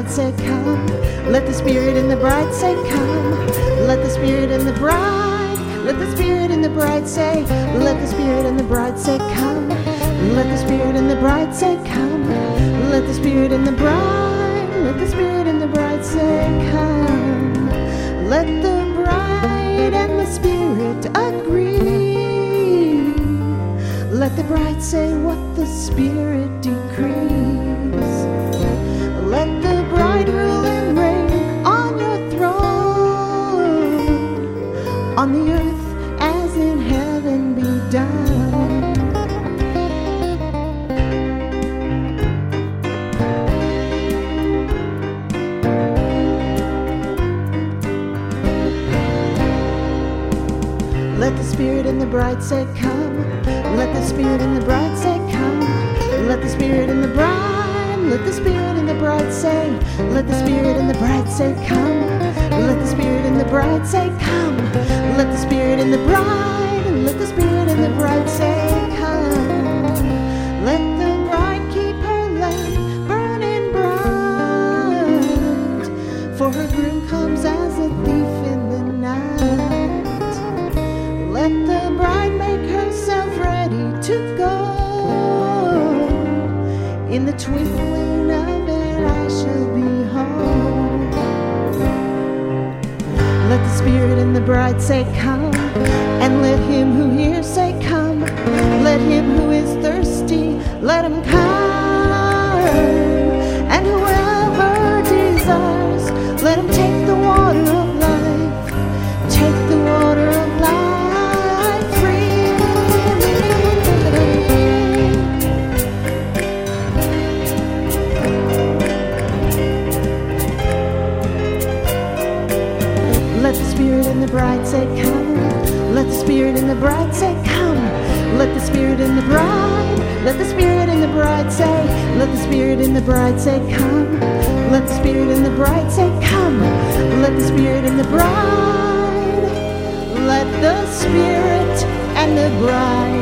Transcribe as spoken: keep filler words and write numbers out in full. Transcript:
bride say come. Let the Spirit and the bride say come. Let the Spirit and the bride, let the Spirit and the bride say, let the Spirit and the bride say come. Let the Spirit and the bride say come. Let the Spirit and the bride, let the Spirit and the bride say come. Let the bride and the Spirit agree. Let the bride say what the Spirit decrees. Let the bride rule and reign on your throne, on the earth as in heaven be done. Let the Spirit and the bride say come. Let the Spirit and the bride say come. Let the Spirit and the bride, let the Spirit and the bride say, let the Spirit and the bride say come. Let the Spirit and the bride say come. Let the Spirit and the bride, let the Spirit and the bride say come. Let the bride keep her lamp burning bright, for her groom comes as a thief in the night. Let the bride make herself ready to go. In the twinkling of an eye shall be home. Let the Spirit and the bride say come, and let him who hears say come. Let him who is thirsty, let him come. And whoever desires, let him take the water of life. Take the water of life. Let the Spirit and the bride say come. Let the Spirit and the bride say come. Let the Spirit and the bride, let the Spirit and the bride say, let the Spirit and the bride say come. Let the Spirit and the bride say come. Let the Spirit and the bride, let the Spirit and the bride